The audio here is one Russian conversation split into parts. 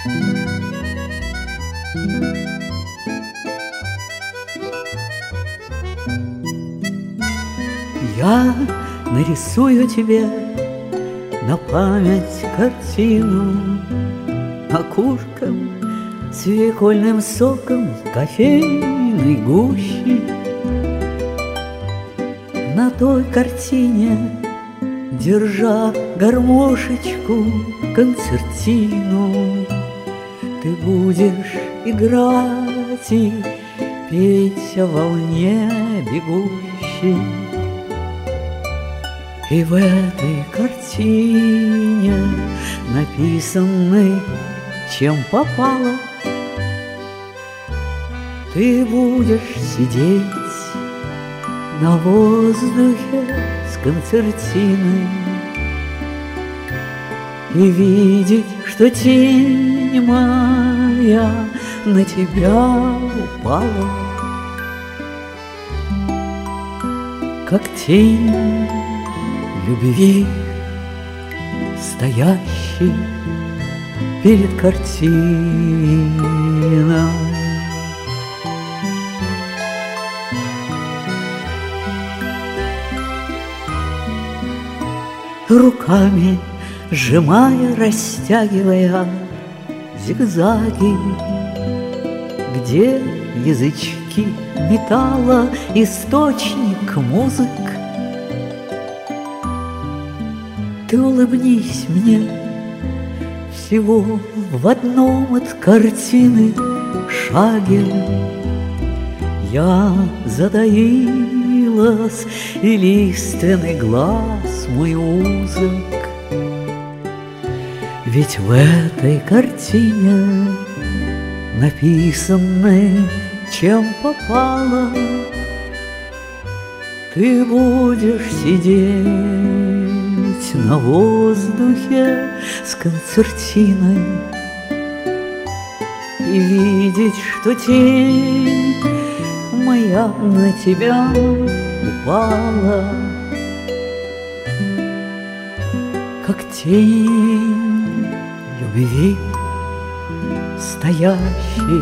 Я нарисую тебе на память картину окурком, свекольным соком, кофейной гущи. На той картине, держа гармошечку, концертину, ты будешь играть и петь о волне бегущей. И в этой картине, написанной чем попало, ты будешь сидеть на воздухе с концертиной и видеть, что тень моя на тебя упала, как тень любви, стоящей перед картиной. Руками сжимая, растягивая зигзаги, где язычки металла, источник музык. Ты улыбнись мне всего в одном от картины шаге. Я затаилась, и лиственный глаз мой узок. Ведь в этой картине, написанной чем попало, ты будешь сидеть на воздухе с концертиной и видеть, что тень моя на тебя упала, как тень любви, стоящей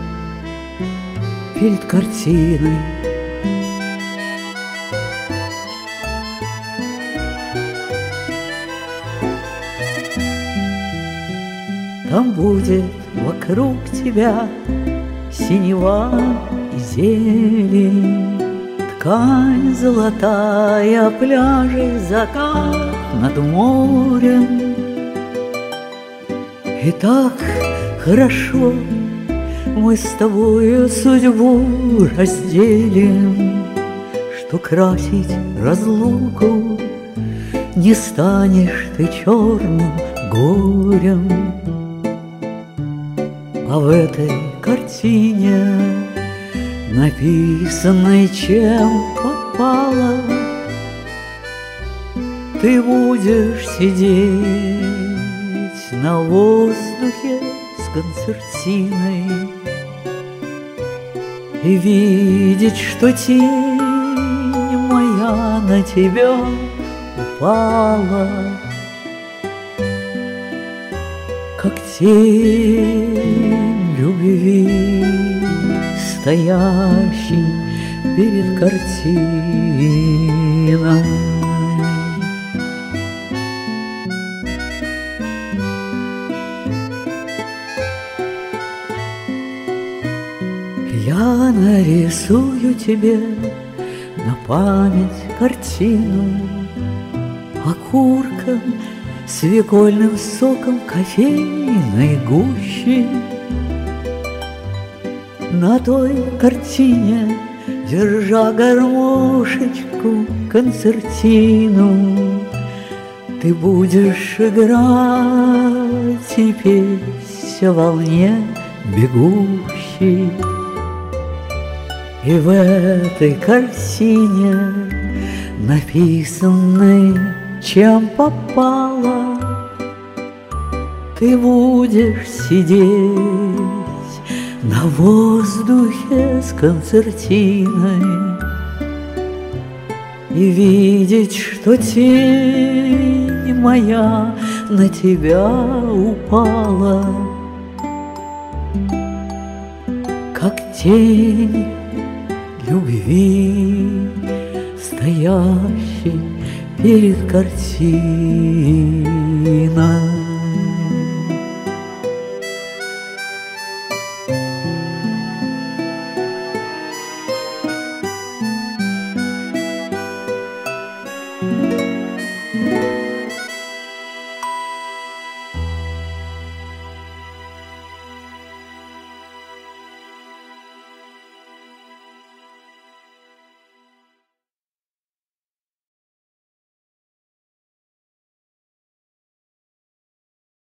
перед картиной. Там будет вокруг тебя синева и зелень, ткань золотая, пляжи, закат над морем. И так хорошо мы с тобою судьбу разделим, что красить разлуку не станешь ты черным горем. А в этой картине, написанной чем попало, ты будешь сидеть на воздухе с концертиной и видеть, что тень моя на тебя упала, как тень любви, стоящей перед картиной. Я нарисую тебе на память картину окурком, свекольным соком, кофейной гущи. На той картине, держа гармошечку, концертину, ты будешь играть и петь о волне бегущей. И в этой картине, написанной чем попало, ты будешь сидеть на воздухе с концертиной и видеть, что тень моя на тебя упала, как тень любви, стоящей перед картиной.